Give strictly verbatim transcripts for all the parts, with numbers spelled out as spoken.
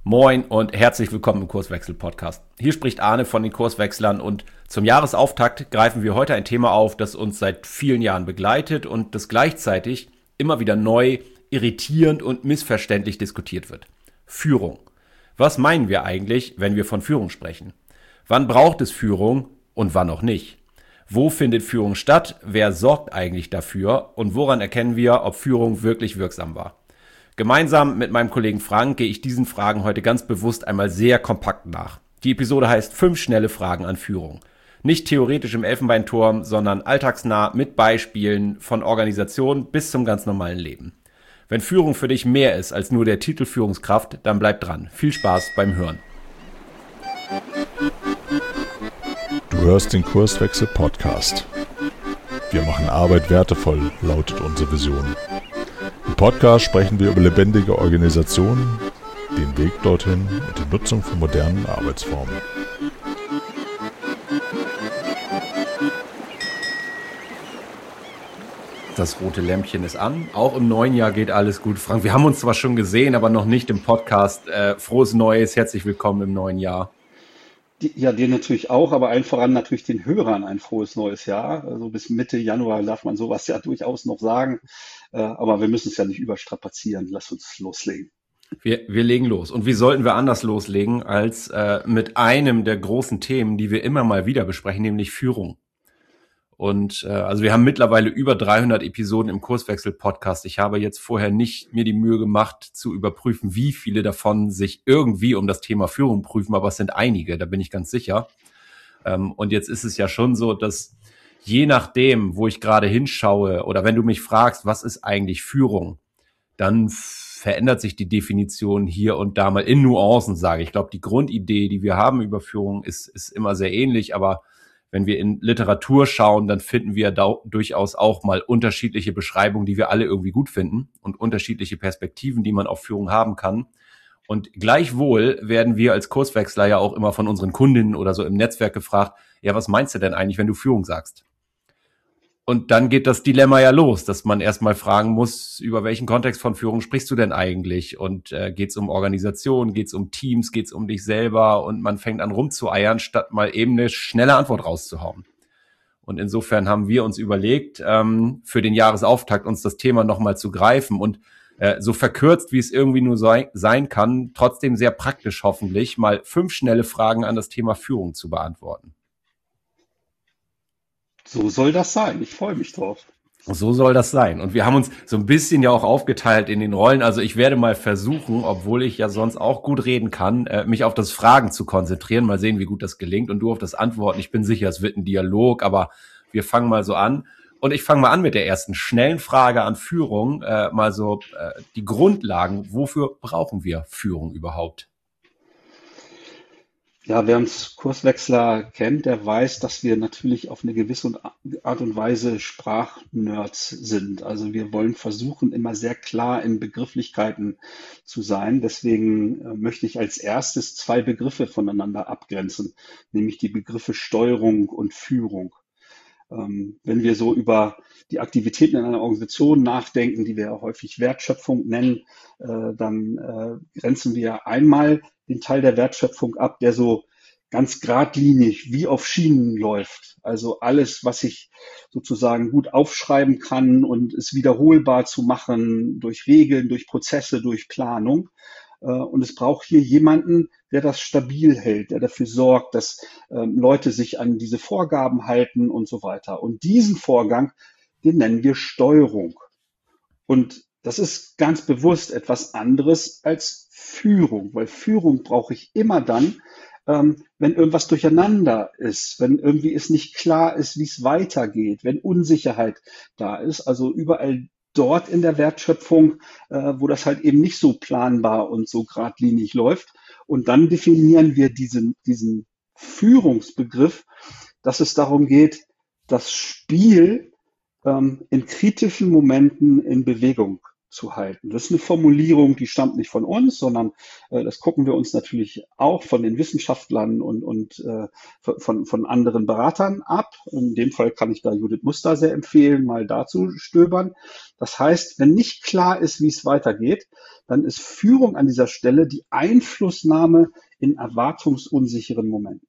Moin und herzlich willkommen im Kurswechsel-Podcast. Hier spricht Arne von den Kurswechslern und zum Jahresauftakt greifen wir heute ein Thema auf, das uns seit vielen Jahren begleitet und das gleichzeitig immer wieder neu, irritierend und missverständlich diskutiert wird. Führung. Was meinen wir eigentlich, wenn wir von Führung sprechen? Wann braucht es Führung und wann auch nicht? Wo findet Führung statt? Wer sorgt eigentlich dafür? Und woran erkennen wir, ob Führung wirklich wirksam war? Gemeinsam mit meinem Kollegen Frank gehe ich diesen Fragen heute ganz bewusst einmal sehr kompakt nach. Die Episode heißt fünf schnelle Fragen an Führung. Nicht theoretisch im Elfenbeinturm, sondern alltagsnah mit Beispielen von Organisation bis zum ganz normalen Leben. Wenn Führung für dich mehr ist als nur der Titel Führungskraft, dann bleib dran. Viel Spaß beim Hören. Du hörst den Kurswechsel-Podcast. Wir machen Arbeit wertevoll, lautet unsere Vision. Im Podcast sprechen wir über lebendige Organisationen, den Weg dorthin und die Nutzung von modernen Arbeitsformen. Das rote Lämpchen ist an. Auch im neuen Jahr geht alles gut. Frank, wir haben uns zwar schon gesehen, aber noch nicht im Podcast. Äh, frohes Neues, herzlich willkommen im neuen Jahr. Die, ja, dir natürlich auch, aber allen voran natürlich den Hörern ein frohes neues Jahr. Also bis Mitte Januar darf man sowas ja durchaus noch sagen. Äh, aber wir müssen es ja nicht überstrapazieren. Lass uns loslegen. Wir, wir legen los. Und wie sollten wir anders loslegen als äh, mit einem der großen Themen, die wir immer mal wieder besprechen, nämlich Führung. Und äh, also wir haben mittlerweile über dreihundert Episoden im Kurswechsel-Podcast. Ich habe jetzt vorher nicht mir die Mühe gemacht, zu überprüfen, wie viele davon sich irgendwie um das Thema Führung prüfen, aber es sind einige, da bin ich ganz sicher. Ähm, und jetzt ist es ja schon so, dass je nachdem, wo ich gerade hinschaue oder wenn du mich fragst, was ist eigentlich Führung, dann verändert sich die Definition hier und da mal in Nuancen, sage ich. Ich glaube, die Grundidee, die wir haben über Führung, ist, ist immer sehr ähnlich, aber wenn wir in Literatur schauen, dann finden wir da durchaus auch mal unterschiedliche Beschreibungen, die wir alle irgendwie gut finden und unterschiedliche Perspektiven, die man auf Führung haben kann. Und gleichwohl werden wir als Kurswechsler ja auch immer von unseren Kundinnen oder so im Netzwerk gefragt, ja, was meinst du denn eigentlich, wenn du Führung sagst? Und dann geht das Dilemma ja los, dass man erstmal fragen muss, über welchen Kontext von Führung sprichst du denn eigentlich? Und äh, geht es um Organisation, geht es um Teams, geht es um dich selber? Und man fängt an rumzueiern, statt mal eben eine schnelle Antwort rauszuhauen. Und insofern haben wir uns überlegt, ähm, für den Jahresauftakt uns das Thema nochmal zu greifen und äh, so verkürzt, wie es irgendwie nur sein, sein kann, trotzdem sehr praktisch hoffentlich, mal fünf schnelle Fragen an das Thema Führung zu beantworten. So soll das sein. Ich freue mich drauf. So soll das sein. Und wir haben uns so ein bisschen ja auch aufgeteilt in den Rollen. Also ich werde mal versuchen, obwohl ich ja sonst auch gut reden kann, mich auf das Fragen zu konzentrieren. Mal sehen, wie gut das gelingt. Und du auf das Antworten. Ich bin sicher, es wird ein Dialog, aber wir fangen mal so an. Und ich fange mal an mit der ersten schnellen Frage an Führung. Äh, mal so äh, die Grundlagen. Wofür brauchen wir Führung überhaupt? Ja, wer uns Kurswechsler kennt, der weiß, dass wir natürlich auf eine gewisse Art und Weise Sprachnerds sind. Also wir wollen versuchen, immer sehr klar in Begrifflichkeiten zu sein. Deswegen äh, möchte ich als erstes zwei Begriffe voneinander abgrenzen, nämlich die Begriffe Steuerung und Führung. Ähm, wenn wir so über die Aktivitäten in einer Organisation nachdenken, die wir häufig Wertschöpfung nennen, äh, dann äh, grenzen wir einmal den Teil der Wertschöpfung ab, der so ganz geradlinig wie auf Schienen läuft. Also alles, was ich sozusagen gut aufschreiben kann und es wiederholbar zu machen durch Regeln, durch Prozesse, durch Planung. Und es braucht hier jemanden, der das stabil hält, der dafür sorgt, dass ähm, Leute sich an diese Vorgaben halten und so weiter. Und diesen Vorgang, den nennen wir Steuerung. Und das ist ganz bewusst etwas anderes als Führung, weil Führung brauche ich immer dann, ähm, wenn irgendwas durcheinander ist, wenn irgendwie es nicht klar ist, wie es weitergeht, wenn Unsicherheit da ist, also überall dort in der Wertschöpfung, äh, wo das halt eben nicht so planbar und so geradlinig läuft. Und dann definieren wir diesen, diesen Führungsbegriff, dass es darum geht, das Spiel ähm, in kritischen Momenten in Bewegung zu halten. Das ist eine Formulierung, die stammt nicht von uns, sondern äh, das gucken wir uns natürlich auch von den Wissenschaftlern und, und äh, von, von anderen Beratern ab. In dem Fall kann ich da Judith Muster sehr empfehlen, mal dazu stöbern. Das heißt, wenn nicht klar ist, wie es weitergeht, dann ist Führung an dieser Stelle die Einflussnahme in erwartungsunsicheren Momenten.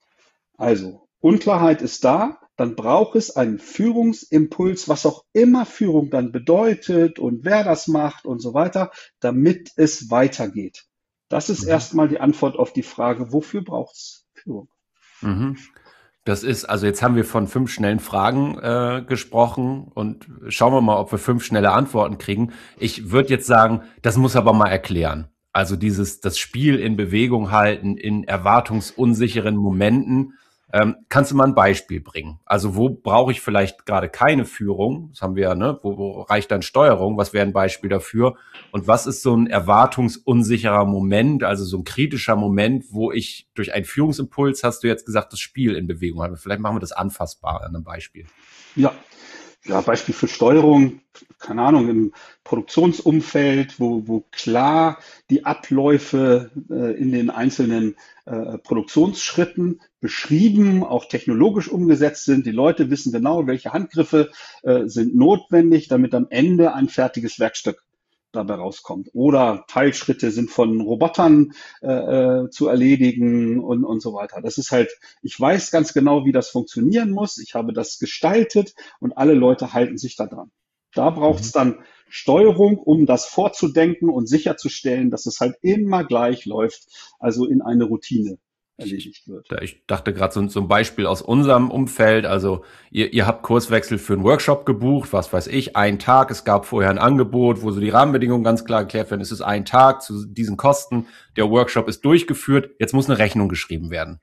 Also, Unklarheit ist da, dann braucht es einen Führungsimpuls, was auch immer Führung dann bedeutet und wer das macht und so weiter, damit es weitergeht. Das ist Mhm. erstmal die Antwort auf die Frage, wofür braucht es Führung? Mhm. Das ist, also jetzt haben wir von fünf schnellen Fragen äh, gesprochen und schauen wir mal, ob wir fünf schnelle Antworten kriegen. Ich würde jetzt sagen, das muss aber mal erklären. Also dieses, das Spiel in Bewegung halten, in erwartungsunsicheren Momenten. Ähm, kannst du mal ein Beispiel bringen? Also wo brauche ich vielleicht gerade keine Führung? Das haben wir ja, ne? Wo, wo reicht dann Steuerung? Was wäre ein Beispiel dafür? Und was ist so ein erwartungsunsicherer Moment, also so ein kritischer Moment, wo ich durch einen Führungsimpuls, hast du jetzt gesagt, das Spiel in Bewegung halte? Vielleicht machen wir das anfassbar an einem Beispiel. Ja, ja, Beispiel für Steuerung, keine Ahnung, im Produktionsumfeld, wo, wo klar die Abläufe äh, in den einzelnen äh, Produktionsschritten beschrieben, auch technologisch umgesetzt sind. Die Leute wissen genau, welche Handgriffe äh, sind notwendig, damit am Ende ein fertiges Werkstück dabei rauskommt. Oder Teilschritte sind von Robotern äh, zu erledigen und, und so weiter. Das ist halt, ich weiß ganz genau, wie das funktionieren muss. Ich habe das gestaltet und alle Leute halten sich da dran. Da braucht es dann Steuerung, um das vorzudenken und sicherzustellen, dass es halt immer gleich läuft, also in eine Routine erledigt wird. Ich dachte gerade so, so ein Beispiel aus unserem Umfeld, also ihr, ihr habt Kurswechsel für einen Workshop gebucht, was weiß ich, ein Tag, es gab vorher ein Angebot, wo so die Rahmenbedingungen ganz klar erklärt werden, es ist ein Tag zu diesen Kosten, der Workshop ist durchgeführt, jetzt muss eine Rechnung geschrieben werden.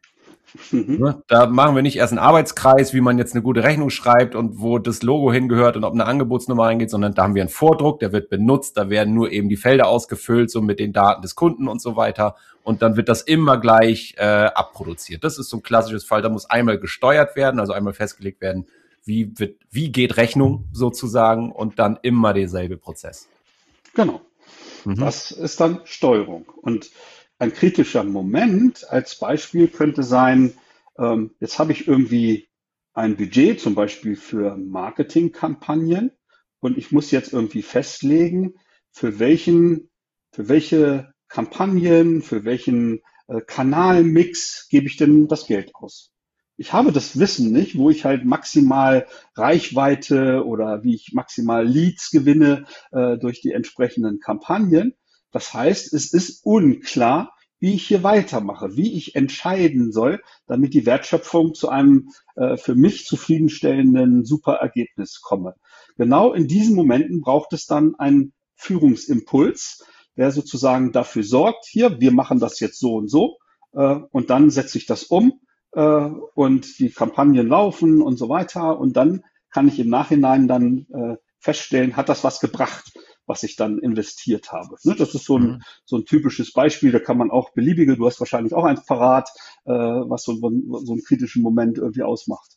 Mhm. Da machen wir nicht erst einen Arbeitskreis, wie man jetzt eine gute Rechnung schreibt und wo das Logo hingehört und ob eine Angebotsnummer reingeht, sondern da haben wir einen Vordruck, der wird benutzt, da werden nur eben die Felder ausgefüllt, so mit den Daten des Kunden und so weiter. Und dann wird das immer gleich äh, abproduziert. Das ist so ein klassisches Fall, da muss einmal gesteuert werden, also einmal festgelegt werden, wie wird, wie geht Rechnung sozusagen und dann immer derselbe Prozess. Genau. Mhm. Das ist dann Steuerung. Und ein kritischer Moment als Beispiel könnte sein, ähm, jetzt habe ich irgendwie ein Budget, zum Beispiel für Marketingkampagnen, und ich muss jetzt irgendwie festlegen, für welchen, für welche Kampagnen, für welchen äh, Kanalmix gebe ich denn das Geld aus. Ich habe das Wissen nicht, wo ich halt maximal Reichweite oder wie ich maximal Leads gewinne äh, durch die entsprechenden Kampagnen. Das heißt, es ist unklar, wie ich hier weitermache, wie ich entscheiden soll, damit die Wertschöpfung zu einem äh, für mich zufriedenstellenden super Ergebnis komme. Genau in diesen Momenten braucht es dann einen Führungsimpuls, der sozusagen dafür sorgt, hier, wir machen das jetzt so und so, äh, und dann setze ich das um äh, und die Kampagnen laufen und so weiter, und dann kann ich im Nachhinein dann äh, feststellen, hat das was gebracht, was ich dann investiert habe. Das ist so ein, mhm. so ein typisches Beispiel, da kann man auch beliebige, du hast wahrscheinlich auch eins parat, äh, was so, so einen kritischen Moment irgendwie ausmacht.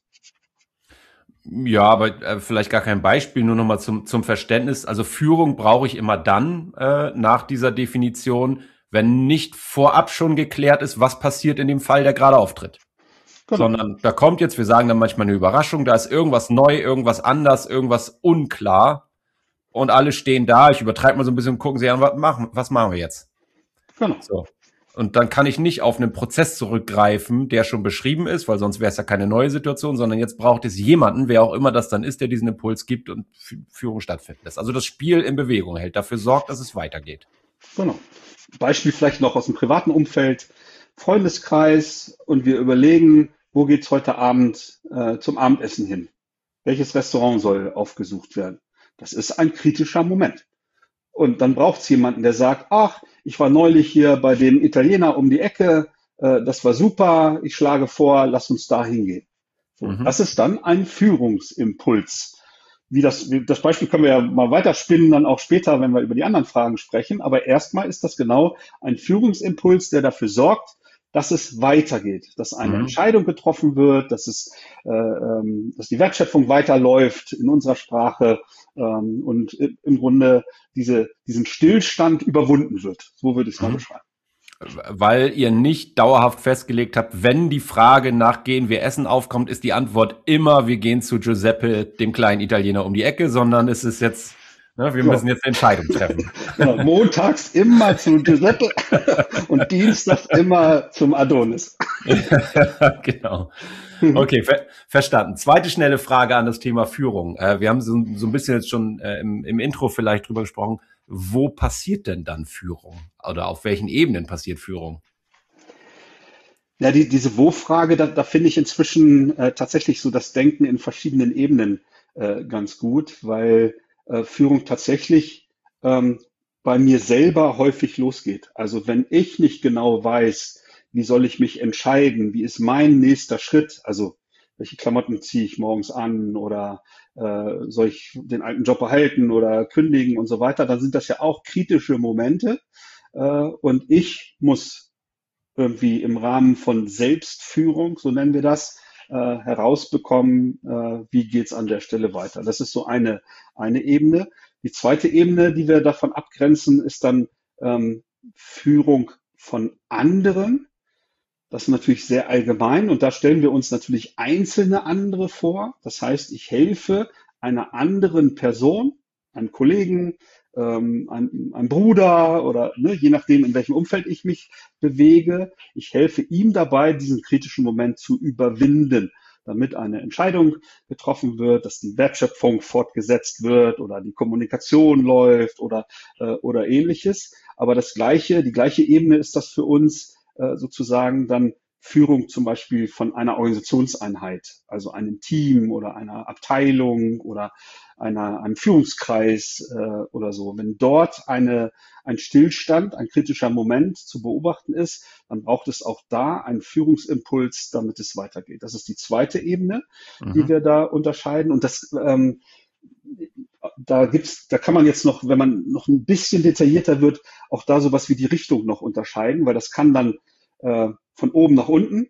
Ja, aber äh, vielleicht gar kein Beispiel, nur nochmal zum, zum Verständnis. Also Führung brauche ich immer dann äh, nach dieser Definition, wenn nicht vorab schon geklärt ist, was passiert in dem Fall, der gerade auftritt. Genau. Sondern da kommt jetzt, wir sagen dann manchmal eine Überraschung, da ist irgendwas neu, irgendwas anders, irgendwas unklar. Und alle stehen da, ich übertreibe mal so ein bisschen und gucken sie an, was machen, was machen wir jetzt? Genau. So. Und dann kann ich nicht auf einen Prozess zurückgreifen, der schon beschrieben ist, weil sonst wäre es ja keine neue Situation, sondern jetzt braucht es jemanden, wer auch immer das dann ist, der diesen Impuls gibt und Führung stattfinden lässt. Also das Spiel in Bewegung hält, dafür sorgt, dass es weitergeht. Genau. Beispiel vielleicht noch aus dem privaten Umfeld, Freundeskreis, und wir überlegen, wo geht's heute Abend äh, zum Abendessen hin? Welches Restaurant soll aufgesucht werden? Das ist ein kritischer Moment. Und dann braucht es jemanden, der sagt, ach, ich war neulich hier bei dem Italiener um die Ecke, äh, das war super, ich schlage vor, lass uns da hingehen. So, mhm. Das ist dann ein Führungsimpuls. Wie das, wie, das Beispiel können wir ja mal weiterspinnen, dann auch später, wenn wir über die anderen Fragen sprechen. Aber erstmal ist das genau ein Führungsimpuls, der dafür sorgt, dass es weitergeht, dass eine Mhm. Entscheidung getroffen wird, dass es, äh, ähm, dass die Wertschöpfung weiterläuft in unserer Sprache ähm, und i- im Grunde diese, diesen Stillstand überwunden wird. So würde ich es mal Mhm. beschreiben. Weil ihr nicht dauerhaft festgelegt habt, wenn die Frage nach gehen wir essen aufkommt, ist die Antwort immer, wir gehen zu Giuseppe, dem kleinen Italiener um die Ecke, sondern es ist jetzt, ne, wir müssen Genau. jetzt eine Entscheidung treffen. Genau. Montags immer zu Giuseppe und dienstags immer zum Adonis. Genau. Okay, ver verstanden. Zweite schnelle Frage an das Thema Führung. Äh, wir haben so, so ein bisschen jetzt schon äh, im, im Intro vielleicht drüber gesprochen. Wo passiert denn dann Führung? Oder auf welchen Ebenen passiert Führung? Ja, die, diese Wo-Frage, da, da finde ich inzwischen äh, tatsächlich so das Denken in verschiedenen Ebenen äh, ganz gut, weil äh, Führung tatsächlich ähm, bei mir selber häufig losgeht. Also wenn ich nicht genau weiß, wie soll ich mich entscheiden, wie ist mein nächster Schritt, also welche Klamotten ziehe ich morgens an oder äh, soll ich den alten Job behalten oder kündigen und so weiter, dann sind das ja auch kritische Momente. Äh, und ich muss irgendwie im Rahmen von Selbstführung, so nennen wir das, äh, herausbekommen, äh, wie geht's an der Stelle weiter. Das ist so eine, eine Ebene. Die zweite Ebene, die wir davon abgrenzen, ist dann ähm, Führung von anderen. Das ist natürlich sehr allgemein und da stellen wir uns natürlich einzelne andere vor. Das heißt, ich helfe einer anderen Person, einem Kollegen, ähm, einem, einem Bruder oder ne, je nachdem, in welchem Umfeld ich mich bewege. Ich helfe ihm dabei, diesen kritischen Moment zu überwinden, damit eine Entscheidung getroffen wird, dass die Wertschöpfung fortgesetzt wird oder die Kommunikation läuft oder, äh, oder ähnliches. Aber das gleiche, die gleiche Ebene ist das für uns, äh, sozusagen dann Führung zum Beispiel von einer Organisationseinheit, also einem Team oder einer Abteilung oder einer, einem Führungskreis äh, oder so. Wenn dort eine, ein Stillstand, ein kritischer Moment zu beobachten ist, dann braucht es auch da einen Führungsimpuls, damit es weitergeht. Das ist die zweite Ebene, die Mhm. wir da unterscheiden. Und das ähm, da gibt's, da kann man jetzt noch, wenn man noch ein bisschen detaillierter wird, auch da sowas wie die Richtung noch unterscheiden, weil das kann dann äh, von oben nach unten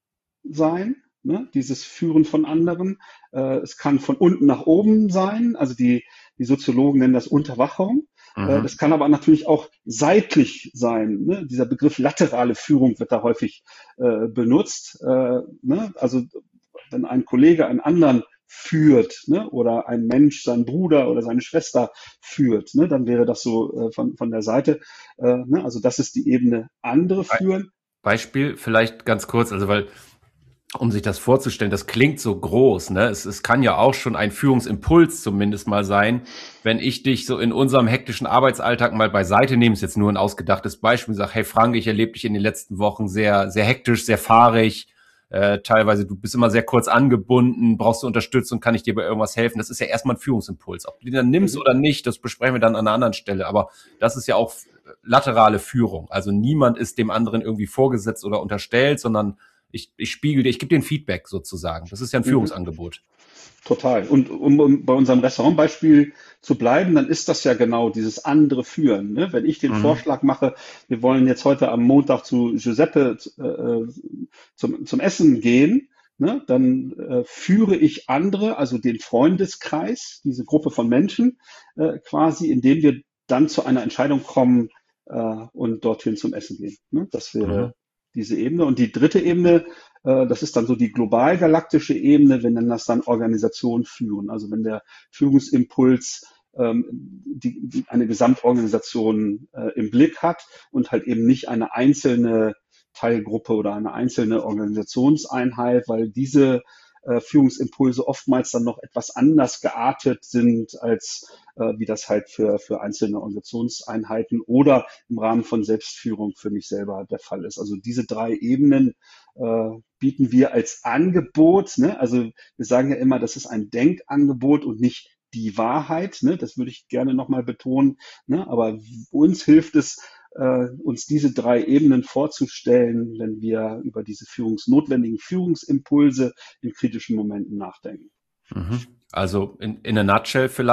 sein, ne? Dieses Führen von anderen. Äh, es kann von unten nach oben sein, also die, die Soziologen nennen das Unterwachung. Äh, Mhm. das kann aber natürlich auch seitlich sein. Ne? Dieser Begriff laterale Führung wird da häufig äh, benutzt. Äh, ne? Also wenn ein Kollege einen anderen führt, ne, oder ein Mensch seinen Bruder oder seine Schwester führt, ne, dann wäre das so äh, von, von der Seite. Äh, ne, also das ist die Ebene andere Be führen. Beispiel vielleicht ganz kurz, also weil um sich das vorzustellen, das klingt so groß, ne? Es, es kann ja auch schon ein Führungsimpuls zumindest mal sein, wenn ich dich so in unserem hektischen Arbeitsalltag mal beiseite nehme, ist jetzt nur ein ausgedachtes Beispiel, sag, hey Frank, ich erlebe dich in den letzten Wochen sehr, sehr hektisch, sehr fahrig, äh, teilweise du bist immer sehr kurz angebunden, brauchst du Unterstützung, kann ich dir bei irgendwas helfen? Das ist ja erstmal ein Führungsimpuls. Ob du den dann nimmst Mhm. oder nicht, das besprechen wir dann an einer anderen Stelle, aber das ist ja auch laterale Führung. Also niemand ist dem anderen irgendwie vorgesetzt oder unterstellt, sondern ich, ich spiegel dir, ich gebe dir ein Feedback sozusagen. Das ist ja ein Mhm. Führungsangebot. Total. Und um, um bei unserem Restaurantbeispiel zu bleiben, dann ist das ja genau dieses andere Führen. Ne? Wenn ich den Mhm. Vorschlag mache, wir wollen jetzt heute am Montag zu Giuseppe äh, zum, zum Essen gehen, ne? Dann äh, führe ich andere, also den Freundeskreis, diese Gruppe von Menschen, äh, quasi, indem wir dann zu einer Entscheidung kommen äh, und dorthin zum Essen gehen. Ne? Das Mhm. wäre diese Ebene. Und die dritte Ebene, äh, das ist dann so die global-galaktische Ebene, wir nennen das dann Organisation führen. Also wenn der Führungsimpuls ähm, die, die eine Gesamtorganisation äh, im Blick hat und halt eben nicht eine einzelne Teilgruppe oder eine einzelne Organisationseinheit, weil diese äh, Führungsimpulse oftmals dann noch etwas anders geartet sind, als äh, wie das halt für, für einzelne Organisationseinheiten oder im Rahmen von Selbstführung für mich selber der Fall ist. Also diese drei Ebenen äh, bieten wir als Angebot. Ne? Also wir sagen ja immer, das ist ein Denkangebot und nicht die Wahrheit. Ne? Das würde ich gerne nochmal betonen. Ne? Aber uns hilft es, äh, uns diese drei Ebenen vorzustellen, wenn wir über diese führungsnotwendigen Führungsimpulse in kritischen Momenten nachdenken. Mhm. Also in, in a nutshell vielleicht,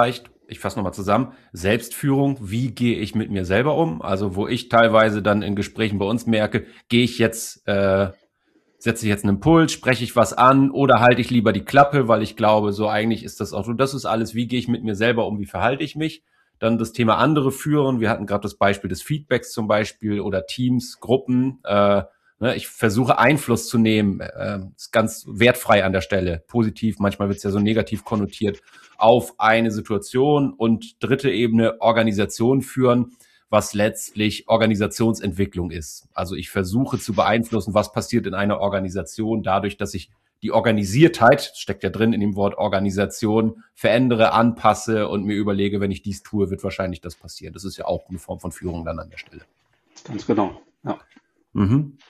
Ich fasse nochmal zusammen. Selbstführung, wie gehe ich mit mir selber um? Also wo ich teilweise dann in Gesprächen bei uns merke, gehe ich jetzt, äh, setze ich jetzt einen Impuls, spreche ich was an oder halte ich lieber die Klappe, weil ich glaube, so eigentlich ist das auch so, das ist alles, wie gehe ich mit mir selber um, wie verhalte ich mich? Dann das Thema andere führen. Wir hatten gerade das Beispiel des Feedbacks zum Beispiel oder Teams, Gruppen. Äh, ne, ich versuche Einfluss zu nehmen, äh, ist ganz wertfrei an der Stelle, positiv, manchmal wird es ja so negativ konnotiert, auf eine Situation. Und dritte Ebene, Organisation führen, was letztlich Organisationsentwicklung ist. Also ich versuche zu beeinflussen, was passiert in einer Organisation, dadurch, dass ich die Organisiertheit, steckt ja drin in dem Wort Organisation, verändere, anpasse und mir überlege, wenn ich dies tue, wird wahrscheinlich das passieren. Das ist ja auch eine Form von Führung dann an der Stelle. Ganz genau, ja. Mhm.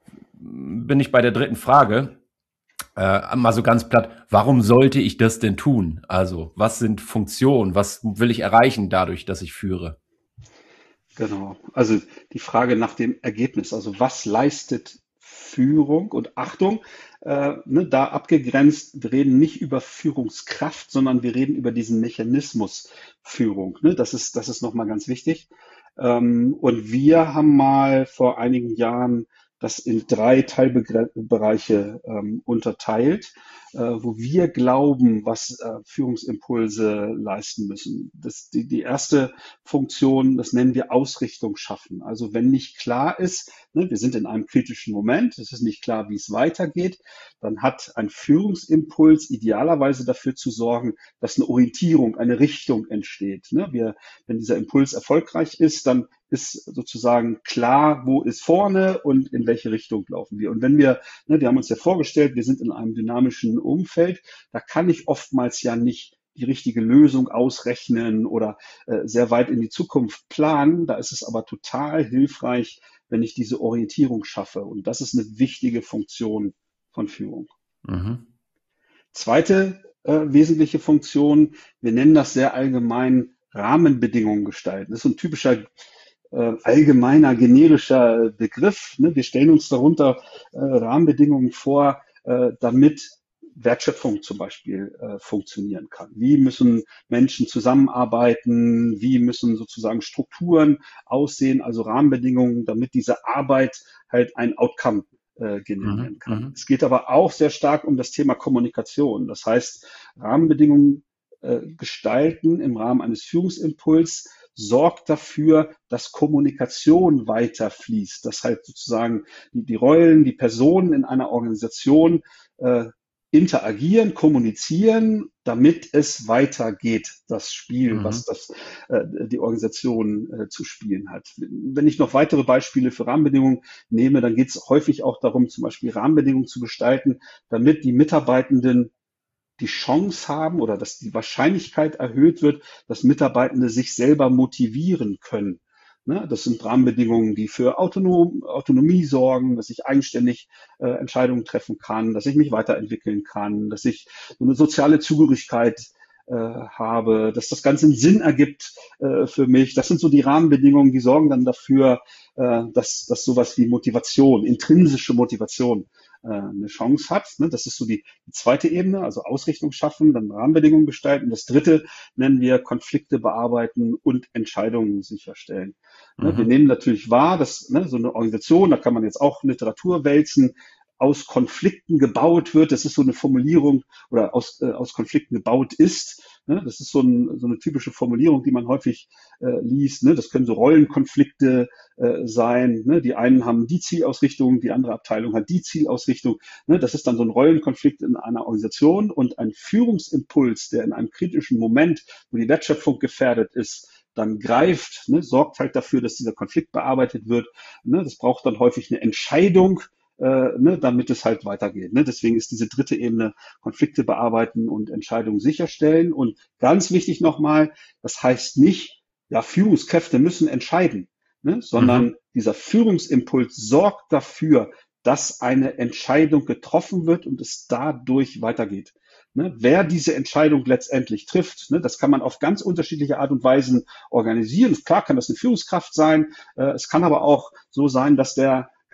Bin ich bei der dritten Frage. Äh, mal so ganz platt, warum sollte ich das denn tun? Also, was sind Funktionen? Was will ich erreichen dadurch, dass ich führe? Genau. Also die Frage nach dem Ergebnis. Also was leistet Führung? Und Achtung, äh, ne, da abgegrenzt, wir reden nicht über Führungskraft, sondern wir reden über diesen Mechanismus Führung. Ne? Das ist, das ist nochmal ganz wichtig. Ähm, und wir haben mal vor einigen Jahren das in drei Teilbereiche ähm, unterteilt, äh, wo wir glauben, was äh, Führungsimpulse leisten müssen. Das, die, die erste Funktion, das nennen wir Ausrichtung schaffen. Also wenn nicht klar ist, ne, wir sind in einem kritischen Moment, es ist nicht klar, wie es weitergeht, dann hat ein Führungsimpuls idealerweise dafür zu sorgen, dass eine Orientierung, eine Richtung entsteht. Ne? Wir, wenn dieser Impuls erfolgreich ist, dann ist sozusagen klar, wo ist vorne und in welche Richtung laufen wir. Und wenn wir, ne, wir haben uns ja vorgestellt, wir sind in einem dynamischen Umfeld, da kann ich oftmals ja nicht die richtige Lösung ausrechnen oder äh, sehr weit in die Zukunft planen. Da ist es aber total hilfreich, wenn ich diese Orientierung schaffe. Und das ist eine wichtige Funktion von Führung. Mhm. Zweite äh, wesentliche Funktion, wir nennen das sehr allgemein Rahmenbedingungen gestalten. Das ist so ein typischer äh, allgemeiner, generischer Begriff. Ne? Wir stellen uns darunter äh, Rahmenbedingungen vor, äh, damit Wertschöpfung zum Beispiel äh, funktionieren kann. Wie müssen Menschen zusammenarbeiten? Wie müssen sozusagen Strukturen aussehen? Also Rahmenbedingungen, damit diese Arbeit halt ein Outcome äh, generieren kann. Mhm. Es geht aber auch sehr stark um das Thema Kommunikation. Das heißt, Rahmenbedingungen äh, gestalten im Rahmen eines Führungsimpuls sorgt dafür, dass Kommunikation weiter fließt, dass halt sozusagen die, die Rollen, die Personen in einer Organisation äh, interagieren, kommunizieren, damit es weitergeht, das Spiel, Mhm. was das, äh, die Organisation äh, zu spielen hat. Wenn ich noch weitere Beispiele für Rahmenbedingungen nehme, dann geht es häufig auch darum, zum Beispiel Rahmenbedingungen zu gestalten, damit die Mitarbeitenden die Chance haben oder dass die Wahrscheinlichkeit erhöht wird, dass Mitarbeitende sich selber motivieren können. Ne? Das sind Rahmenbedingungen, die für Autonom, Autonomie sorgen, dass ich eigenständig äh, Entscheidungen treffen kann, dass ich mich weiterentwickeln kann, dass ich so eine soziale Zugehörigkeit äh, habe, dass das Ganze einen Sinn ergibt äh, für mich. Das sind so die Rahmenbedingungen, die sorgen dann dafür, äh, dass, dass sowas wie Motivation, intrinsische Motivation äh, eine Chance hat. Ne? Das ist so die, die zweite Ebene, also Ausrichtung schaffen, dann Rahmenbedingungen gestalten. Das dritte nennen wir Konflikte bearbeiten und Entscheidungen sicherstellen. Ne? Mhm. Wir nehmen natürlich wahr, dass ne, so eine Organisation, da kann man jetzt auch Literatur wälzen, aus Konflikten gebaut wird. Das ist so eine Formulierung oder aus, äh, aus Konflikten gebaut ist. Ne? Das ist so, ein, so eine typische Formulierung, die man häufig äh, liest. Ne? Das können so Rollenkonflikte äh, sein. Ne? Die einen haben die Zielausrichtung, die andere Abteilung hat die Zielausrichtung. Ne? Das ist dann so ein Rollenkonflikt in einer Organisation und ein Führungsimpuls, der in einem kritischen Moment, wo die Wertschöpfung gefährdet ist, dann greift, ne? sorgt halt dafür, dass dieser Konflikt bearbeitet wird. Ne? Das braucht dann häufig eine Entscheidung, Äh, ne, damit es halt weitergeht. Ne? Deswegen ist diese dritte Ebene Konflikte bearbeiten und Entscheidungen sicherstellen. Und ganz wichtig nochmal, das heißt nicht, ja, Führungskräfte müssen entscheiden, ne? sondern Mhm. dieser Führungsimpuls sorgt dafür, dass eine Entscheidung getroffen wird und es dadurch weitergeht. Ne? Wer diese Entscheidung letztendlich trifft, ne, das kann man auf ganz unterschiedliche Art und Weisen organisieren. Klar kann das eine Führungskraft sein, äh, es kann aber auch so sein, dass der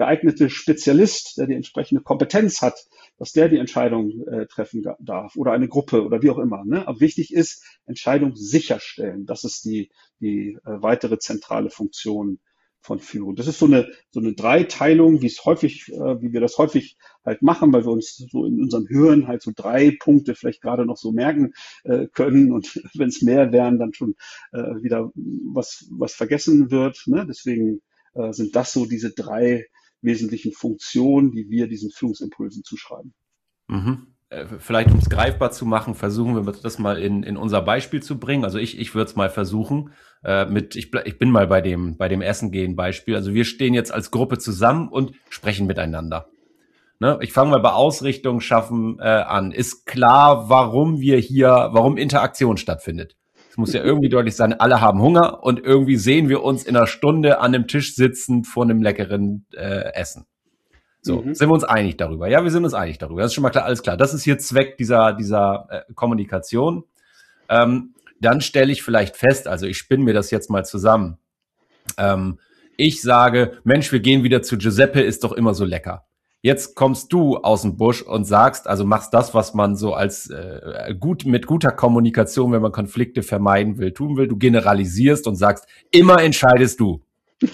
geeignete Spezialist, der die entsprechende Kompetenz hat, dass der die Entscheidung äh, treffen darf oder eine Gruppe oder wie auch immer. Ne? Aber wichtig ist, Entscheidung sicherstellen. Das ist die, die äh, weitere zentrale Funktion von Führung. Das ist so eine, so eine Dreiteilung, wie es häufig, äh, wie wir das häufig halt machen, weil wir uns so in unserem Hirn halt so drei Punkte vielleicht gerade noch so merken äh, können und wenn es mehr wären, dann schon äh, wieder was, was vergessen wird. Ne? Deswegen äh, sind das so diese drei wesentlichen Funktionen, die wir diesen Führungsimpulsen zuschreiben. Mhm. Vielleicht, um es greifbar zu machen, versuchen wir das mal in, in unser Beispiel zu bringen. Also ich, ich würde es mal versuchen äh, mit, ich, ich bin mal bei dem, bei dem Essen gehen Beispiel. Also wir stehen jetzt als Gruppe zusammen und sprechen miteinander. Ne? Ich fange mal bei Ausrichtung schaffen äh, an. Ist klar, warum wir hier, warum Interaktion stattfindet. Es muss ja irgendwie deutlich sein, alle haben Hunger und irgendwie sehen wir uns in einer Stunde an einem Tisch sitzen vor einem leckeren äh, Essen. So, mhm. Sind wir uns einig darüber? Ja, wir sind uns einig darüber. Das ist schon mal klar, alles klar. Das ist hier Zweck dieser dieser äh, Kommunikation. Ähm, dann stelle ich vielleicht fest, also ich spinne mir das jetzt mal zusammen. Ähm, ich sage, Mensch, wir gehen wieder zu Giuseppe, ist doch immer so lecker. Jetzt kommst du aus dem Busch und sagst, also machst das, was man so als äh, gut mit guter Kommunikation, wenn man Konflikte vermeiden will, tun will. Du generalisierst und sagst, immer entscheidest du.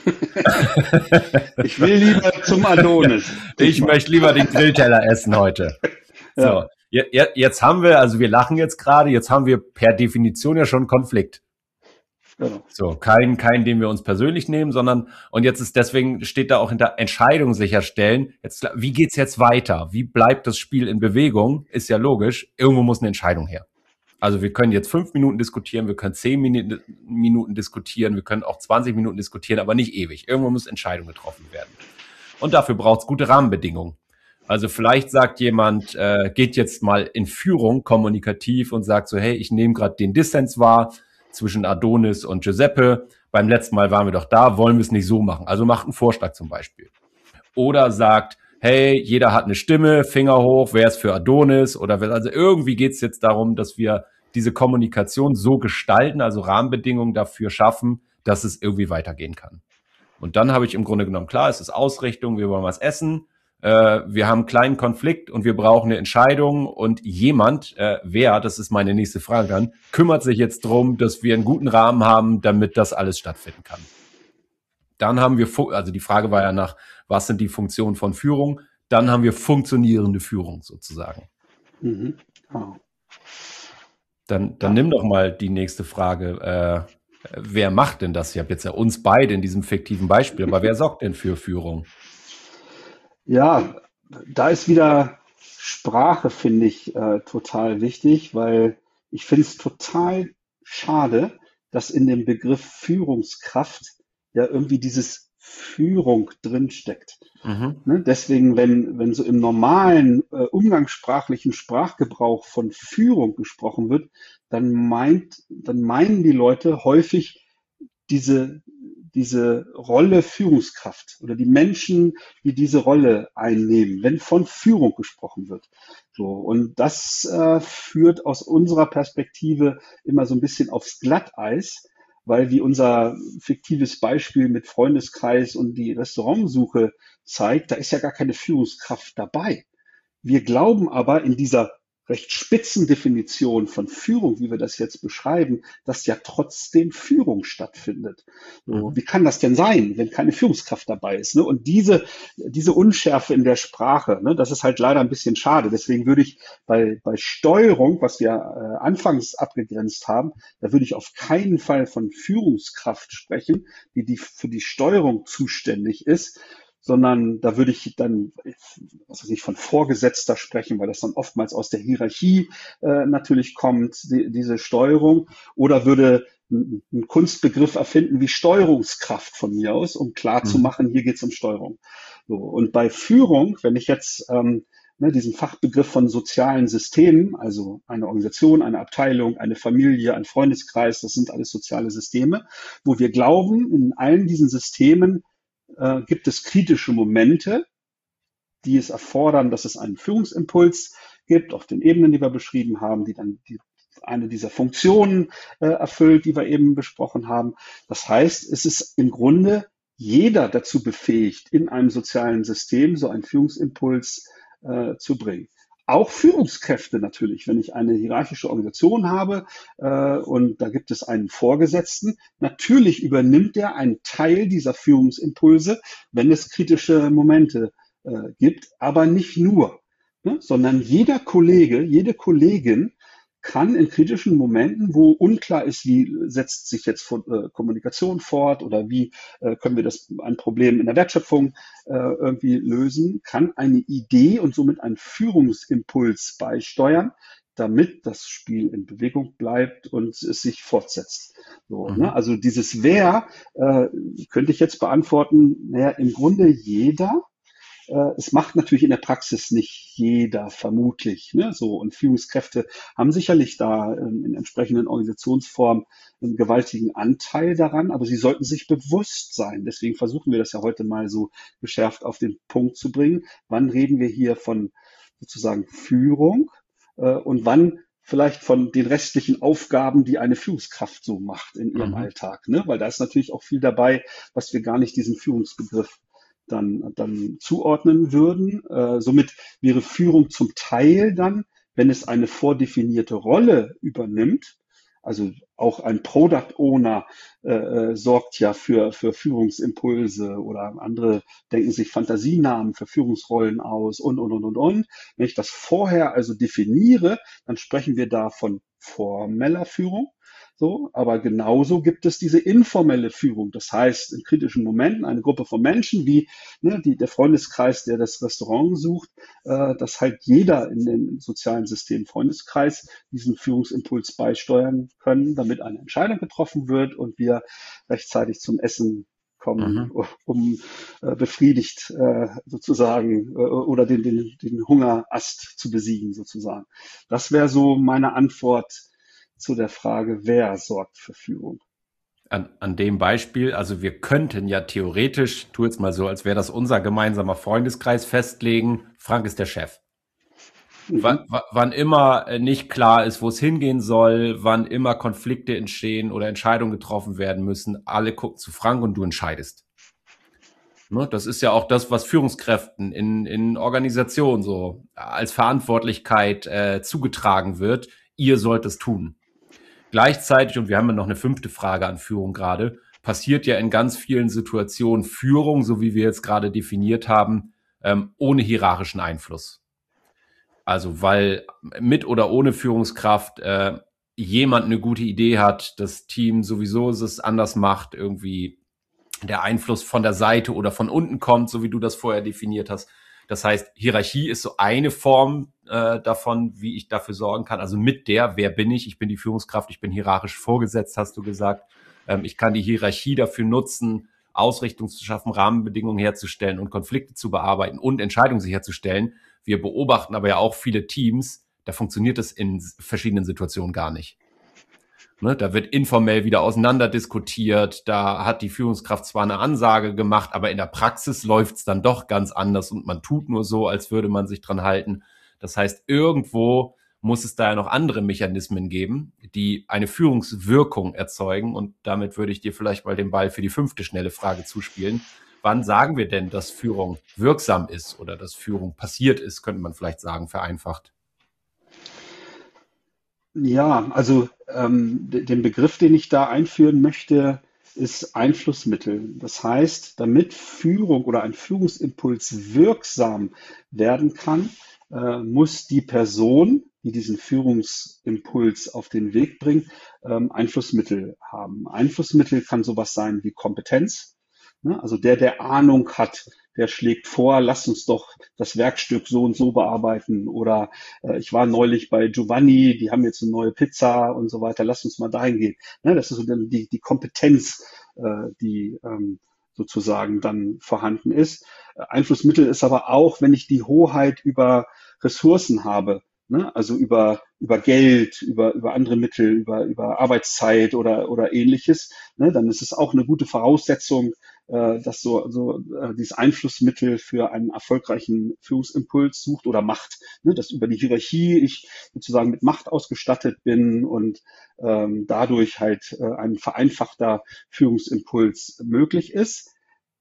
Ich will lieber zum Adonis. Ich möchte lieber den Grillteller essen heute. So, ja. Jetzt, jetzt haben wir, also wir lachen jetzt gerade, jetzt haben wir per Definition ja schon einen Konflikt. Genau. So, kein, kein, den wir uns persönlich nehmen, sondern, und jetzt ist deswegen, steht da auch hinter Entscheidung sicherstellen. Jetzt, wie geht's jetzt weiter? Wie bleibt das Spiel in Bewegung? Ist ja logisch. Irgendwo muss eine Entscheidung her. Also wir können jetzt fünf Minuten diskutieren, wir können zehn Minuten diskutieren, wir können auch zwanzig Minuten diskutieren, aber nicht ewig. Irgendwo muss Entscheidung getroffen werden. Und dafür braucht es gute Rahmenbedingungen. Also vielleicht sagt jemand, äh, geht jetzt mal in Führung kommunikativ und sagt so, hey, ich nehme gerade den Dissens wahr zwischen Adonis und Giuseppe. Beim letzten Mal waren wir doch da, wollen wir es nicht so machen. Also macht einen Vorschlag zum Beispiel. Oder sagt, hey, jeder hat eine Stimme, Finger hoch, wer ist für Adonis? Oder wer, also irgendwie geht es jetzt darum, dass wir diese Kommunikation so gestalten, also Rahmenbedingungen dafür schaffen, dass es irgendwie weitergehen kann. Und dann habe ich im Grunde genommen, klar, es ist Ausrichtung, wir wollen was essen, äh, wir haben einen kleinen Konflikt und wir brauchen eine Entscheidung und jemand, äh, wer, das ist meine nächste Frage dann, kümmert sich jetzt drum, dass wir einen guten Rahmen haben, damit das alles stattfinden kann. Dann haben wir, also die Frage war ja nach, was sind die Funktionen von Führung? Dann haben wir funktionierende Führung sozusagen. Mhm. Oh. Dann, dann nimm doch mal die nächste Frage. Äh, wer macht denn das? Ich habe jetzt ja uns beide in diesem fiktiven Beispiel, aber wer sorgt denn für Führung? Ja, da ist wieder Sprache, finde ich, äh, total wichtig, weil ich finde es total schade, dass in dem Begriff Führungskraft ja irgendwie dieses Führung drinsteckt. Mhm. Ne? Deswegen, wenn, wenn so im normalen äh, umgangssprachlichen Sprachgebrauch von Führung gesprochen wird, dann meint, dann meinen die Leute häufig diese, diese Rolle Führungskraft oder die Menschen, die diese Rolle einnehmen, wenn von Führung gesprochen wird. So, und das äh, führt aus unserer Perspektive immer so ein bisschen aufs Glatteis, weil wie unser fiktives Beispiel mit Freundeskreis und die Restaurantsuche zeigt, da ist ja gar keine Führungskraft dabei. Wir glauben aber in dieser recht spitzen Definition von Führung, wie wir das jetzt beschreiben, dass ja trotzdem Führung stattfindet. So, wie kann das denn sein, wenn keine Führungskraft dabei ist? Ne? Und diese, diese Unschärfe in der Sprache, ne, das ist halt leider ein bisschen schade. Deswegen würde ich bei, bei Steuerung, was wir äh, anfangs abgegrenzt haben, da würde ich auf keinen Fall von Führungskraft sprechen, die, die für die Steuerung zuständig ist, sondern da würde ich dann, was weiß ich, von Vorgesetzter sprechen, weil das dann oftmals aus der Hierarchie äh, natürlich kommt, die, diese Steuerung, oder würde einen Kunstbegriff erfinden wie Steuerungskraft von mir aus, um klar zu machen, hier geht es um Steuerung. So, und bei Führung, wenn ich jetzt ähm, ne, diesen Fachbegriff von sozialen Systemen, also eine Organisation, eine Abteilung, eine Familie, ein Freundeskreis, das sind alles soziale Systeme, wo wir glauben, in allen diesen Systemen äh, gibt es kritische Momente, die es erfordern, dass es einen Führungsimpuls gibt, auf den Ebenen, die wir beschrieben haben, die dann die, eine dieser Funktionen äh, erfüllt, die wir eben besprochen haben. Das heißt, es ist im Grunde jeder dazu befähigt, in einem sozialen System so einen Führungsimpuls äh, zu bringen. Auch Führungskräfte natürlich, wenn ich eine hierarchische Organisation habe äh, und da gibt es einen Vorgesetzten, natürlich übernimmt er einen Teil dieser Führungsimpulse, wenn es kritische Momente äh, gibt, aber nicht nur, ne? Sondern jeder Kollege, jede Kollegin kann in kritischen Momenten, wo unklar ist, wie setzt sich jetzt äh, Kommunikation fort oder wie äh, können wir das ein Problem in der Wertschöpfung äh, irgendwie lösen, kann eine Idee und somit einen Führungsimpuls beisteuern, damit das Spiel in Bewegung bleibt und es sich fortsetzt. So, Mhm. ne? Also dieses Wer äh, könnte ich jetzt beantworten, naja, im Grunde jeder. Es macht natürlich in der Praxis nicht jeder, vermutlich. Ne? So, und Führungskräfte haben sicherlich da ähm, in entsprechenden Organisationsformen einen gewaltigen Anteil daran, aber sie sollten sich bewusst sein. Deswegen versuchen wir das ja heute mal so geschärft auf den Punkt zu bringen. Wann reden wir hier von sozusagen Führung äh, und wann vielleicht von den restlichen Aufgaben, die eine Führungskraft so macht in ihrem Mhm. Alltag. Ne? Weil da ist natürlich auch viel dabei, was wir gar nicht diesem Führungsbegriff dann, dann zuordnen würden. Äh, somit wäre Führung zum Teil dann, wenn es eine vordefinierte Rolle übernimmt, also auch ein Product Owner äh, äh, sorgt ja für, für Führungsimpulse oder andere denken sich Fantasienamen für Führungsrollen aus und, und, und, und, und. Wenn ich das vorher also definiere, dann sprechen wir da von formeller Führung. So, aber genauso gibt es diese informelle Führung. Das heißt, in kritischen Momenten eine Gruppe von Menschen, wie ne, die, der Freundeskreis, der das Restaurant sucht, äh, dass halt jeder in dem sozialen System Freundeskreis diesen Führungsimpuls beisteuern können, damit eine Entscheidung getroffen wird und wir rechtzeitig zum Essen kommen, Mhm. um äh, befriedigt äh, sozusagen äh, oder den, den, den Hungerast zu besiegen sozusagen. Das wäre so meine Antwort zu der Frage, wer sorgt für Führung. An, an dem Beispiel, also wir könnten ja theoretisch, tu jetzt mal so, als wäre das unser gemeinsamer Freundeskreis, festlegen, Frank ist der Chef. Mhm. Wann, wa- wann immer äh, nicht klar ist, wo es hingehen soll, wann immer Konflikte entstehen oder Entscheidungen getroffen werden müssen, alle gucken zu Frank und du entscheidest. Ne, das ist ja auch das, was Führungskräften in, in Organisationen so als Verantwortlichkeit äh, zugetragen wird. Ihr sollt es tun. Gleichzeitig, und wir haben ja noch eine fünfte Frage an Führung gerade, passiert ja in ganz vielen Situationen Führung, so wie wir jetzt gerade definiert haben, ähm, ohne hierarchischen Einfluss. Also weil mit oder ohne Führungskraft äh, jemand eine gute Idee hat, das Team sowieso es anders macht, irgendwie der Einfluss von der Seite oder von unten kommt, so wie du das vorher definiert hast. Das heißt, Hierarchie ist so eine Form äh, davon, wie ich dafür sorgen kann. Also mit der, wer bin ich? Ich bin die Führungskraft, ich bin hierarchisch vorgesetzt, hast du gesagt. Ähm, ich kann die Hierarchie dafür nutzen, Ausrichtung zu schaffen, Rahmenbedingungen herzustellen und Konflikte zu bearbeiten und Entscheidungen sicherzustellen. Wir beobachten aber ja auch viele Teams, da funktioniert das in verschiedenen Situationen gar nicht. Ne, da wird informell wieder auseinander diskutiert, da hat die Führungskraft zwar eine Ansage gemacht, aber in der Praxis läuft's dann doch ganz anders und man tut nur so, als würde man sich dran halten. Das heißt, irgendwo muss es da ja noch andere Mechanismen geben, die eine Führungswirkung erzeugen und damit würde ich dir vielleicht mal den Ball für die fünfte schnelle Frage zuspielen. Wann sagen wir denn, dass Führung wirksam ist oder dass Führung passiert ist, könnte man vielleicht sagen, vereinfacht? Ja, also ähm, de- den Begriff, den ich da einführen möchte, ist Einflussmittel. Das heißt, damit Führung oder ein Führungsimpuls wirksam werden kann, äh, muss die Person, die diesen Führungsimpuls auf den Weg bringt, ähm, Einflussmittel haben. Einflussmittel kann sowas sein wie Kompetenz. Ne? Also der, der Ahnung hat, der schlägt vor, lass uns doch das Werkstück so und so bearbeiten. Oder äh, ich war neulich bei Giovanni, die haben jetzt eine neue Pizza und so weiter, lass uns mal dahin gehen. Ne? Das ist so dann die, die Kompetenz, äh, die ähm, sozusagen dann vorhanden ist. Äh, Einflussmittel ist aber auch, wenn ich die Hoheit über Ressourcen habe, ne? Also über, über Geld, über, über andere Mittel, über, über Arbeitszeit oder, oder ähnliches, ne? Dann ist es auch eine gute Voraussetzung, äh, dass so, so äh, dieses Einflussmittel für einen erfolgreichen Führungsimpuls sucht oder Macht, ne? Dass über die Hierarchie ich sozusagen mit Macht ausgestattet bin und ähm, dadurch halt äh, ein vereinfachter Führungsimpuls möglich ist.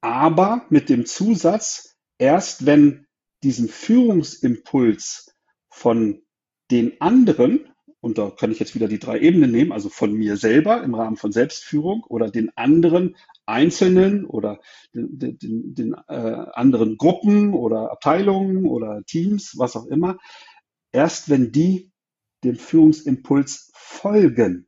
aber mit dem Zusatz, erst wenn diesen Führungsimpuls von den anderen, und da kann ich jetzt wieder die drei Ebenen nehmen, also von mir selber im Rahmen von Selbstführung oder den anderen Einzelnen oder den, den, den äh, anderen Gruppen oder Abteilungen oder Teams, was auch immer, erst wenn die dem Führungsimpuls folgen,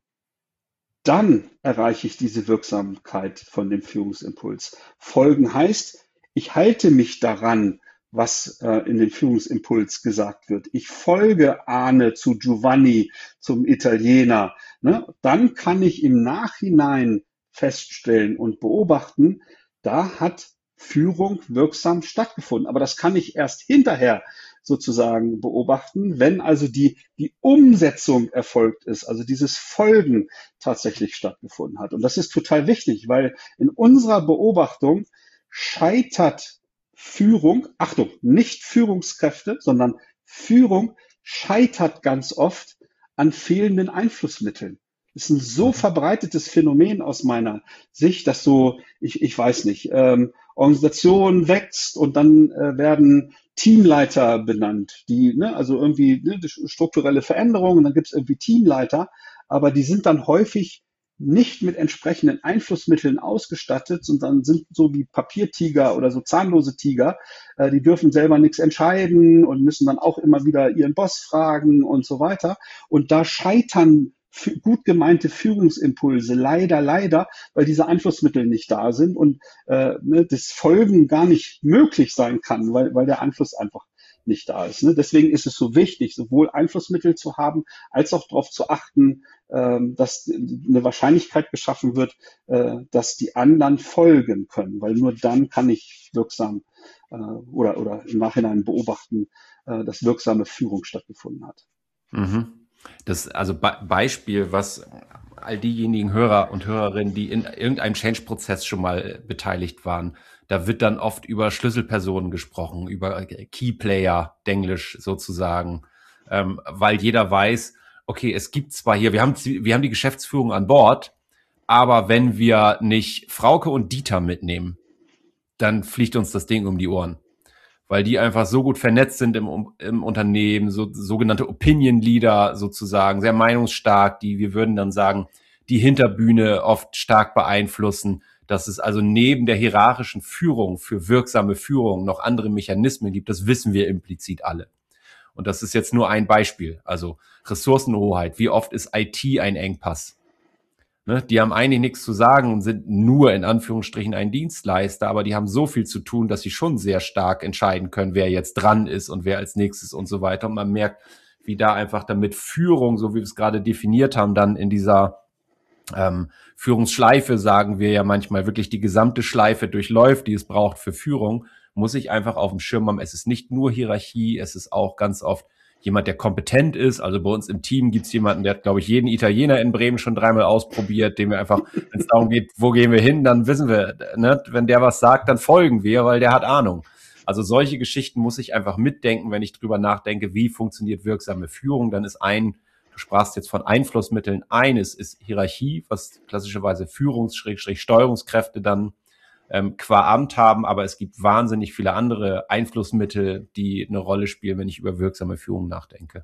dann erreiche ich diese Wirksamkeit von dem Führungsimpuls. Folgen heißt, ich halte mich daran, was äh, in dem Führungsimpuls gesagt wird. Ich folge Arne zu Giovanni, zum Italiener. Ne? Dann kann ich im Nachhinein feststellen und beobachten, da hat Führung wirksam stattgefunden. Aber das kann ich erst hinterher sozusagen beobachten, wenn also die, die Umsetzung erfolgt ist, also dieses Folgen tatsächlich stattgefunden hat. Und das ist total wichtig, weil in unserer Beobachtung scheitert Führung, Achtung, nicht Führungskräfte, sondern Führung scheitert ganz oft an fehlenden Einflussmitteln. Das ist ein so verbreitetes Phänomen aus meiner Sicht, dass so, ich, ich weiß nicht, ähm, Organisation wächst und dann äh, werden Teamleiter benannt, die, ne, also irgendwie ne, strukturelle Veränderungen, und dann gibt es irgendwie Teamleiter, aber die sind dann häufig nicht mit entsprechenden Einflussmitteln ausgestattet, sondern sind so wie Papiertiger oder so zahnlose Tiger. Äh, die dürfen selber nichts entscheiden und müssen dann auch immer wieder ihren Boss fragen und so weiter. Und da scheitern gut gemeinte Führungsimpulse leider, leider, weil diese Einflussmittel nicht da sind und äh, ne, das Folgen gar nicht möglich sein kann, weil, weil der Einfluss einfach nicht da ist. Ne? Deswegen ist es so wichtig, sowohl Einflussmittel zu haben, als auch darauf zu achten, ähm, dass eine Wahrscheinlichkeit geschaffen wird, äh, dass die anderen folgen können, weil nur dann kann ich wirksam äh, oder, oder im Nachhinein beobachten, äh, dass wirksame Führung stattgefunden hat. Mhm. Das also Be- Beispiel, was all diejenigen Hörer und Hörerinnen, die in irgendeinem Change-Prozess schon mal beteiligt waren, da wird dann oft über Schlüsselpersonen gesprochen, über Keyplayer, Denglisch sozusagen, ähm, weil jeder weiß, okay, es gibt zwar hier, wir haben, wir haben die Geschäftsführung an Bord, aber wenn wir nicht Frauke und Dieter mitnehmen, dann fliegt uns das Ding um die Ohren. Weil die einfach so gut vernetzt sind im, im Unternehmen, so sogenannte Opinion Leader sozusagen, sehr meinungsstark, die, wir würden dann sagen, die Hinterbühne oft stark beeinflussen, dass es also neben der hierarchischen Führung für wirksame Führung noch andere Mechanismen gibt, das wissen wir implizit alle. Und das ist jetzt nur ein Beispiel, also Ressourcenhoheit, wie oft ist I T ein Engpass? Ne, die haben eigentlich nichts zu sagen und sind nur in Anführungsstrichen ein Dienstleister, aber die haben so viel zu tun, dass sie schon sehr stark entscheiden können, wer jetzt dran ist und wer als nächstes und so weiter. Und man merkt, wie da einfach damit Führung, so wie wir es gerade definiert haben, dann in dieser ähm, Führungsschleife, sagen wir ja manchmal, wirklich die gesamte Schleife durchläuft, die es braucht für Führung, muss ich einfach auf dem Schirm haben. Es ist nicht nur Hierarchie, es ist auch ganz oft jemand, der kompetent ist. Also bei uns im Team gibt's jemanden, der hat, glaube ich, jeden Italiener in Bremen schon dreimal ausprobiert, dem wir einfach, wenn es darum geht, wo gehen wir hin, dann wissen wir, ne, wenn der was sagt, dann folgen wir, weil der hat Ahnung. Also solche Geschichten muss ich einfach mitdenken, wenn ich drüber nachdenke, wie funktioniert wirksame Führung. Dann ist ein, du sprachst jetzt von Einflussmitteln, eines ist Hierarchie, was klassischerweise Führungs-Steuerungskräfte dann Ähm, qua Amt haben, aber es gibt wahnsinnig viele andere Einflussmittel, die eine Rolle spielen, wenn ich über wirksame Führung nachdenke.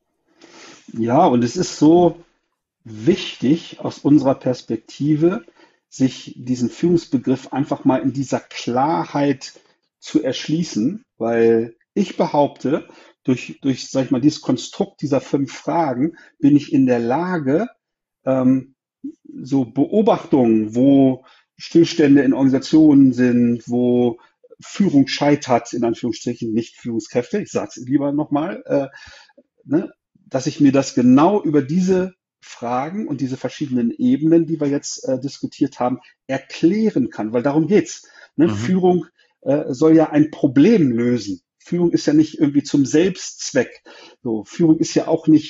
Ja, und es ist so wichtig aus unserer Perspektive, sich diesen Führungsbegriff einfach mal in dieser Klarheit zu erschließen, weil ich behaupte, durch, durch, sag ich mal, dieses Konstrukt dieser fünf Fragen bin ich in der Lage, ähm, so Beobachtungen, wo Stillstände in Organisationen sind, wo Führung scheitert, in Anführungsstrichen, nicht Führungskräfte, ich sage es lieber nochmal, äh, ne, dass ich mir das genau über diese Fragen und diese verschiedenen Ebenen, die wir jetzt äh, diskutiert haben, erklären kann, weil darum geht's. Ne? Mhm. Führung äh, soll ja ein Problem lösen. Führung ist ja nicht irgendwie zum Selbstzweck. So, Führung ist ja auch nicht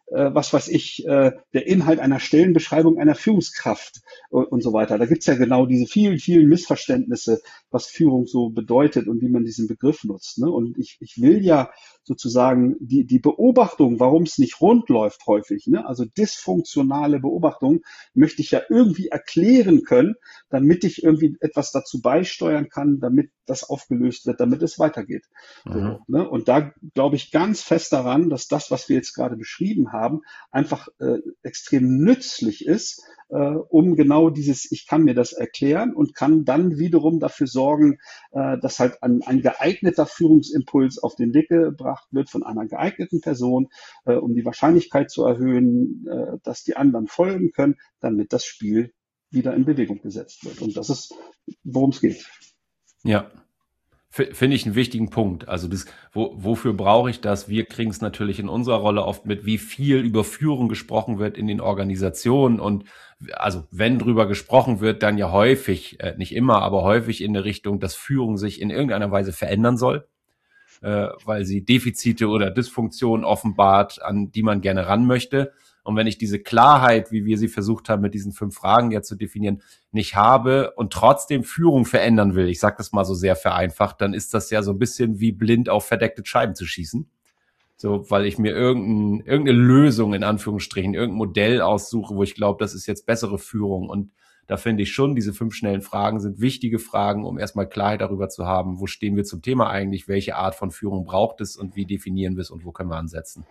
äh, was weiß ich, äh, der Inhalt einer Stellenbeschreibung einer Führungskraft und, und so weiter. Da gibt's ja genau diese vielen, vielen Missverständnisse, was Führung so bedeutet und wie man diesen Begriff nutzt. Ne? Und ich, ich will ja sozusagen die, die Beobachtung, warum es nicht rund läuft häufig, ne? Also dysfunktionale Beobachtung, möchte ich ja irgendwie erklären können, damit ich irgendwie etwas dazu beisteuern kann, damit das aufgelöst wird, damit es weitergeht. Mhm. So, ne? Und da glaube ich ganz fest daran, dass das, was wir jetzt gerade beschrieben haben, einfach äh, extrem nützlich ist, äh, um genau dieses, ich kann mir das erklären und kann dann wiederum dafür sorgen, äh, dass halt ein, ein geeigneter Führungsimpuls auf den Weg gebracht wird von einer geeigneten Person, äh, um die Wahrscheinlichkeit zu erhöhen, äh, dass die anderen folgen können, damit das Spiel wieder in Bewegung gesetzt wird. Und das ist, worum es geht. Ja, F- finde ich einen wichtigen Punkt. Also das, wo, wofür brauche ich das? Wir kriegen es natürlich in unserer Rolle oft mit, wie viel über Führung gesprochen wird in den Organisationen. Und also wenn drüber gesprochen wird, dann ja häufig, äh, nicht immer, aber häufig in der Richtung, dass Führung sich in irgendeiner Weise verändern soll, äh, weil sie Defizite oder Dysfunktionen offenbart, an die man gerne ran möchte. Und wenn ich diese Klarheit, wie wir sie versucht haben, mit diesen fünf Fragen ja zu definieren, nicht habe und trotzdem Führung verändern will, ich sage das mal so sehr vereinfacht, dann ist das ja so ein bisschen wie blind auf verdeckte Scheiben zu schießen. So, weil ich mir irgendein, irgendeine Lösung in Anführungsstrichen, irgendein Modell aussuche, wo ich glaube, das ist jetzt bessere Führung. Und da finde ich schon, diese fünf schnellen Fragen sind wichtige Fragen, um erstmal Klarheit darüber zu haben, wo stehen wir zum Thema eigentlich, welche Art von Führung braucht es und wie definieren wir es und wo können wir ansetzen.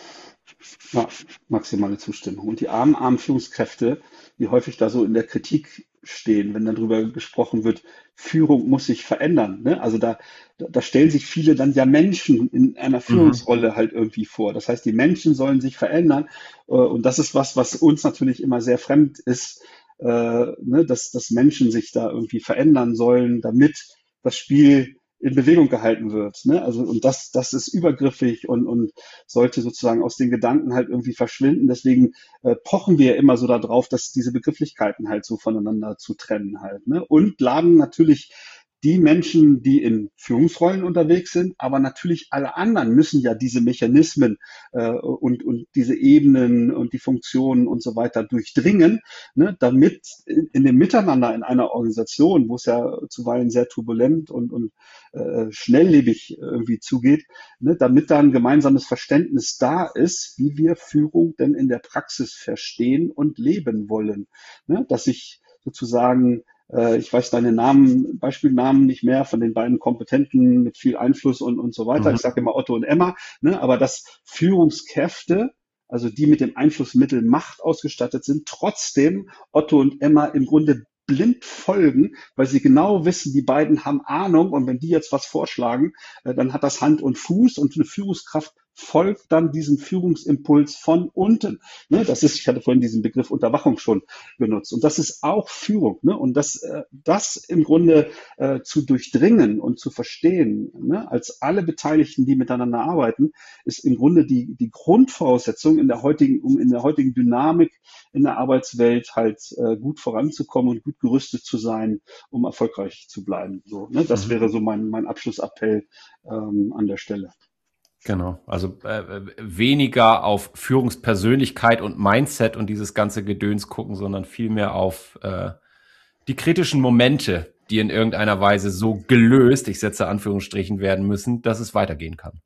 Ja, maximale Zustimmung. Und die armen, armen Führungskräfte, die häufig da so in der Kritik stehen, wenn dann darüber gesprochen wird, Führung muss sich verändern. Ne? Also da, da stellen sich viele dann ja Menschen in einer Führungsrolle mhm. halt irgendwie vor. Das heißt, die Menschen sollen sich verändern. Und das ist was, was uns natürlich immer sehr fremd ist, äh, ne? dass, dass Menschen sich da irgendwie verändern sollen, damit das Spiel in Bewegung gehalten wird. Ne? Also, und das, das ist übergriffig und, und sollte sozusagen aus den Gedanken halt irgendwie verschwinden. Deswegen äh, pochen wir immer so darauf, dass diese Begrifflichkeiten halt so voneinander zu trennen halt. Ne? Und laden natürlich die Menschen, die in Führungsrollen unterwegs sind, aber natürlich alle anderen müssen ja diese Mechanismen äh, und, und diese Ebenen und die Funktionen und so weiter durchdringen, ne, damit in, in dem Miteinander in einer Organisation, wo es ja zuweilen sehr turbulent und, und äh, schnelllebig irgendwie zugeht, ne, damit da ein gemeinsames Verständnis da ist, wie wir Führung denn in der Praxis verstehen und leben wollen. Ne, dass ich sozusagen ich weiß deine Namen, Beispielnamen nicht mehr von den beiden Kompetenten mit viel Einfluss und, und so weiter. Mhm. Ich sage immer Otto und Emma, ne? Aber dass Führungskräfte, also die mit dem Einflussmittel Macht ausgestattet sind, trotzdem Otto und Emma im Grunde blind folgen, weil sie genau wissen, die beiden haben Ahnung und wenn die jetzt was vorschlagen, dann hat das Hand und Fuß und eine Führungskraft folgt dann diesem Führungsimpuls von unten. Ne, das ist, ich hatte vorhin diesen Begriff Unterwachung schon benutzt. Und das ist auch Führung. Ne? Und das, äh, das im Grunde äh, zu durchdringen und zu verstehen, ne, als alle Beteiligten, die miteinander arbeiten, ist im Grunde die, die Grundvoraussetzung in der heutigen, um in der heutigen Dynamik in der Arbeitswelt halt äh, gut voranzukommen und gut gerüstet zu sein, um erfolgreich zu bleiben. So, ne? Das wäre so mein, mein Abschlussappell ähm, an der Stelle. Genau, also äh, weniger auf Führungspersönlichkeit und Mindset und dieses ganze Gedöns gucken, sondern vielmehr auf äh, die kritischen Momente, die in irgendeiner Weise so gelöst, ich setze Anführungsstrichen, werden müssen, dass es weitergehen kann.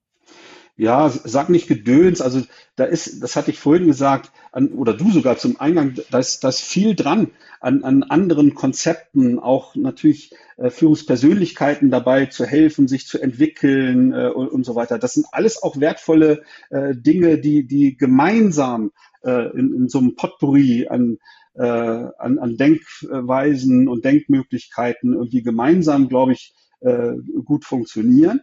Ja, sag nicht Gedöns, also da ist, das hatte ich vorhin gesagt, an, oder du sogar zum Eingang, da ist, da ist viel dran an, an anderen Konzepten, auch natürlich äh, Führungspersönlichkeiten dabei zu helfen, sich zu entwickeln äh, und, und so weiter. Das sind alles auch wertvolle äh, Dinge, die, die gemeinsam äh, in, in so einem Potpourri an äh, an, an Denkweisen und Denkmöglichkeiten irgendwie gemeinsam, glaube ich, äh, gut funktionieren.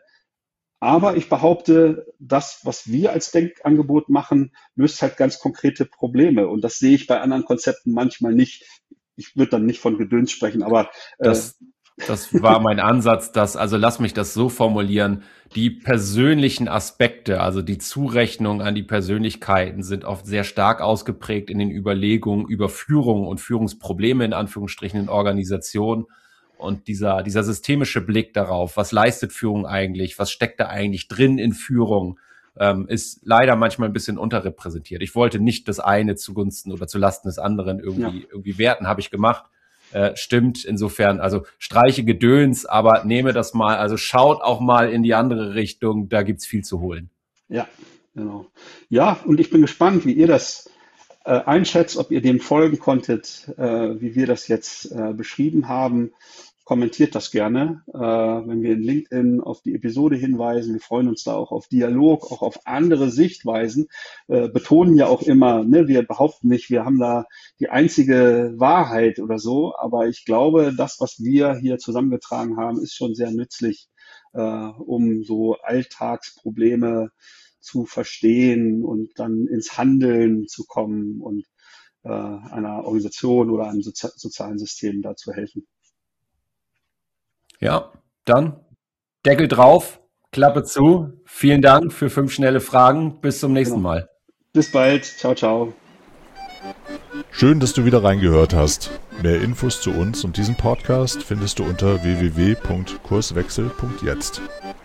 Aber ich behaupte, das, was wir als Denkangebot machen, löst halt ganz konkrete Probleme. Und das sehe ich bei anderen Konzepten manchmal nicht. Ich würde dann nicht von Gedöns sprechen, aber äh das, das war mein Ansatz, dass, also lass mich das so formulieren, die persönlichen Aspekte, also die Zurechnung an die Persönlichkeiten sind oft sehr stark ausgeprägt in den Überlegungen über Führung und Führungsprobleme in Anführungsstrichen in Organisationen. Und dieser, dieser systemische Blick darauf, was leistet Führung eigentlich, was steckt da eigentlich drin in Führung ähm, ist leider manchmal ein bisschen unterrepräsentiert. Ich wollte nicht das eine zugunsten oder zulasten des anderen irgendwie, ja. irgendwie werten, habe ich gemacht. Äh, stimmt, insofern, also streiche Gedöns, aber nehme das mal, also schaut auch mal in die andere Richtung, da gibt's viel zu holen. Ja, genau. Ja, und ich bin gespannt, wie ihr das äh, einschätzt, ob ihr dem folgen konntet, äh, wie wir das jetzt äh, beschrieben haben. Kommentiert das gerne, äh, wenn wir in LinkedIn auf die Episode hinweisen. Wir freuen uns da auch auf Dialog, auch auf andere Sichtweisen. Äh, betonen ja auch immer, ne, wir behaupten nicht, wir haben da die einzige Wahrheit oder so. Aber ich glaube, das, was wir hier zusammengetragen haben, ist schon sehr nützlich, äh, um so Alltagsprobleme zu verstehen und dann ins Handeln zu kommen und äh, einer Organisation oder einem Sozi- sozialen System da zu helfen. Ja, dann Deckel drauf, Klappe zu. Vielen Dank für fünf schnelle Fragen. Bis zum nächsten Genau. Mal. Bis bald. Ciao, ciao. Schön, dass du wieder reingehört hast. Mehr Infos zu uns und diesem Podcast findest du unter w w w punkt kurswechsel punkt jetzt.